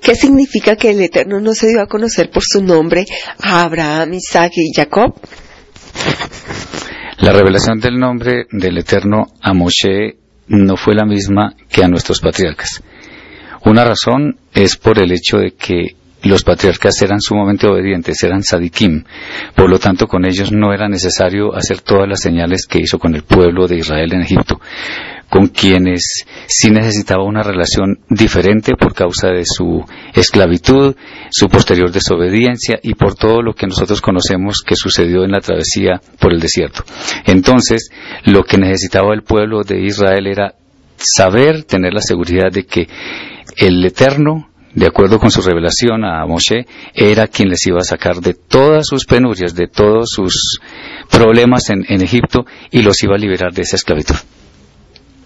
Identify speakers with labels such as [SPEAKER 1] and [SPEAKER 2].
[SPEAKER 1] ¿Qué significa que el Eterno no se dio a conocer por su nombre a Abraham, Isaac y Jacob?
[SPEAKER 2] La revelación del nombre del Eterno a Moshe no fue la misma que a nuestros patriarcas. Una razón es por el hecho de que los patriarcas eran sumamente obedientes, eran sadikim, por lo tanto con ellos no era necesario hacer todas las señales que hizo con el pueblo de Israel en Egipto, con quienes sí necesitaba una relación diferente por causa de su esclavitud, su posterior desobediencia y por todo lo que nosotros conocemos que sucedió en la travesía por el desierto. Entonces, lo que necesitaba el pueblo de Israel era saber, tener la seguridad de que el Eterno, de acuerdo con su revelación a Moshe, era quien les iba a sacar de todas sus penurias, de todos sus problemas en Egipto, y los iba a liberar de esa esclavitud.